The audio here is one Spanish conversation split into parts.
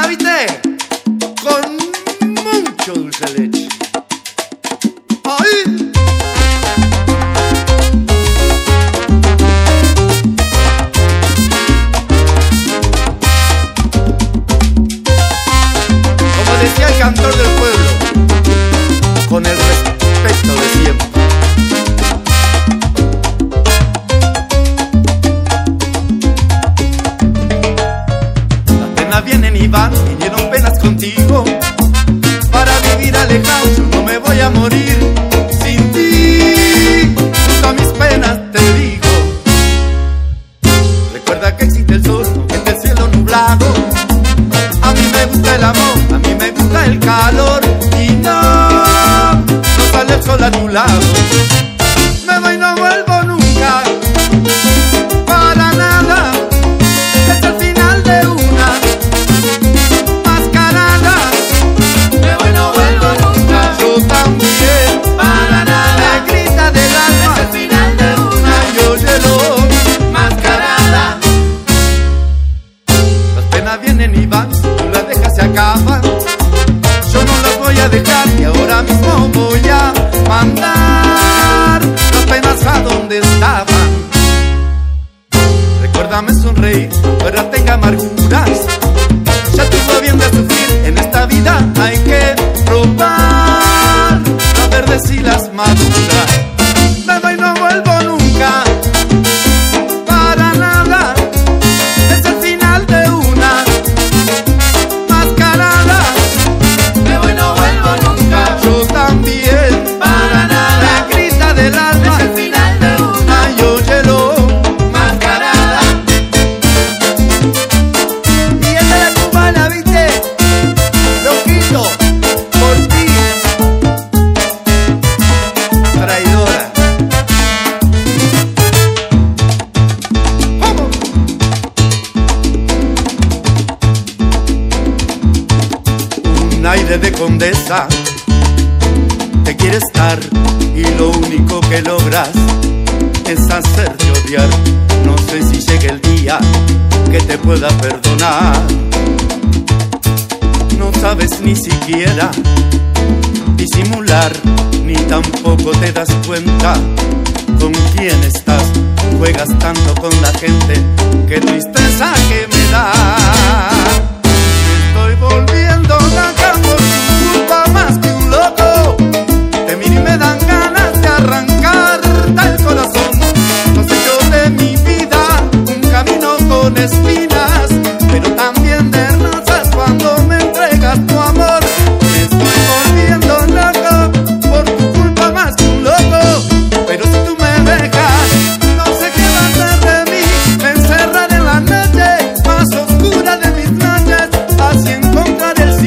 ¿viste? Con mucho dulce de leche. ¡Ay! Como decía el cantor del pueblo, con el respeto de siempre. Las penas vienen y van, vinieron penas contigo. Para vivir alejado yo no me voy a morir sin ti. Junto a mis penas te digo, recuerda que existe el sol, aunque esté el cielo nublado. A mí me gusta el amor, a mí me gusta el calor. Y no sale el sol a tu lado. Me voy y no vuelvo nunca, para nada. Es el final de una mascarada. Me voy y no vuelvo nunca, yo también, para nada. Me grita del alma, es el final de una, yo hielo mascarada. Las penas vienen y van, tú las dejas se acaban. Yo no las voy a dejar y ahora mismo voy a mandar las penas a donde estaban. Recuérdame sonreír, ahora tenga amarguras. Ya tuvo bien de sufrir, en esta vida hay que probar las verdes y las maduras. Me voy y no vuelvo nunca, para nada. Es el final de una mascarada. Me voy y no vuelvo nunca, yo también, para nada. Me grita del alma, es el final de una, yo hielo mascarada. Y esta es la cubana, ¿viste? Loquito, por ti, traidora. ¿Cómo? Un aire de condesa te quiere estar y lo único que logras es hacerte odiar. No sé si llegue el día que te pueda perdonar. No sabes ni siquiera disimular, ni tampoco te das cuenta con quién estás. Juegas tanto con la gente, qué tristeza que me da. Me estoy volviendo loca por tu culpa más que un loco. Te miro y me dan ganas de arrancarte el corazón. No sé yo de mi vida un camino con espinas, pero también de rosas cuando me entregas tu amor. Me estoy volviendo loco por tu culpa más que un loco. Pero si tú me dejas, no sé qué va a ser de mí. Me encerraré en la noche más oscura de mis noches, así encontrar el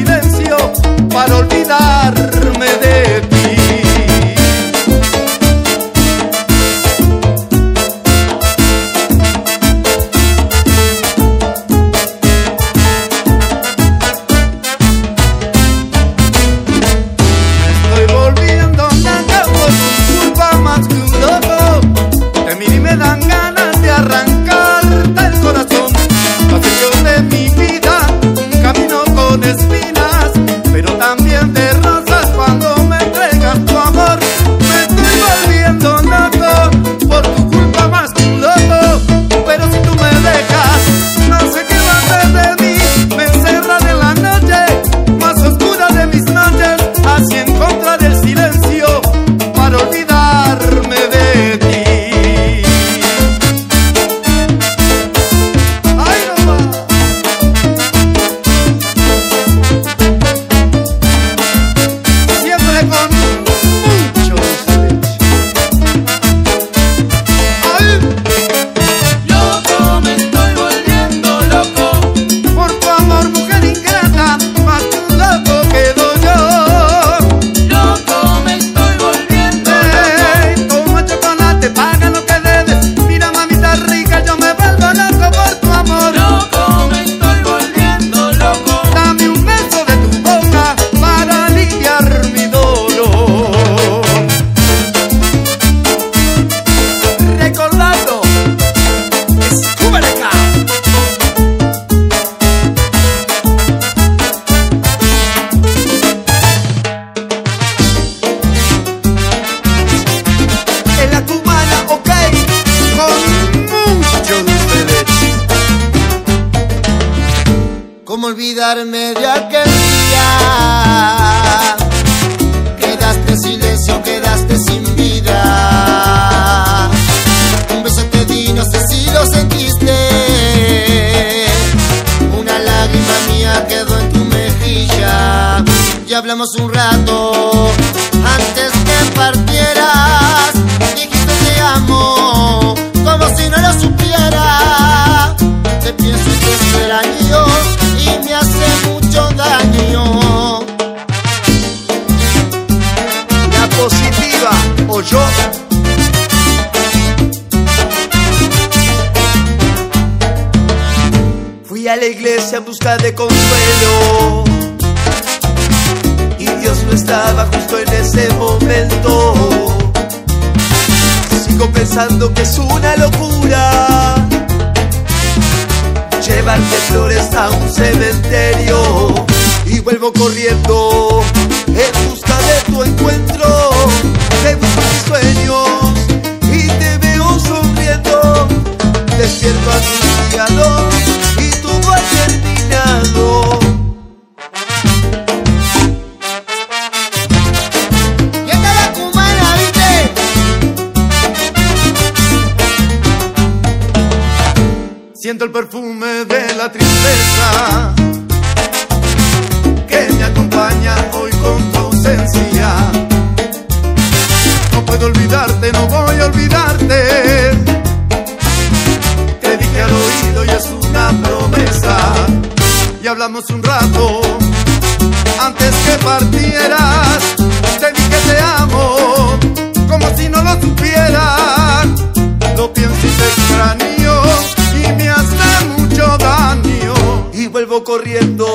olvidarme de aquel día. Quedaste en silencio, quedaste sin vida. Un beso te di, no sé si lo sentiste. Una lágrima mía quedó en tu mejilla. Ya hablamos un rato antes que partieras. Dijiste te amo, como si no lo supiera. Te pienso y te extraño y me hace mucho daño. La positiva o yo. Fui a la iglesia en busca de consuelo y Dios no estaba justo en ese momento. Sigo pensando que es una locura llevarte flores a un cementerio, y vuelvo corriendo en busca de tu encuentro. Te busco en mis sueños y te veo sonriendo. Despierto anunciado y todo ha terminado. Y esta la cubana, ¿viste? Siento el perfume de la tristeza que me acompaña hoy con tu ausencia. No puedo olvidarte, no voy a olvidarte. Te dije al oído y es una promesa. Y hablamos un rato antes que partieras. Te dije te amo, como si no lo supieras. Lo pienso y te extraño y me hace mucho daño. Y vuelvo corriendo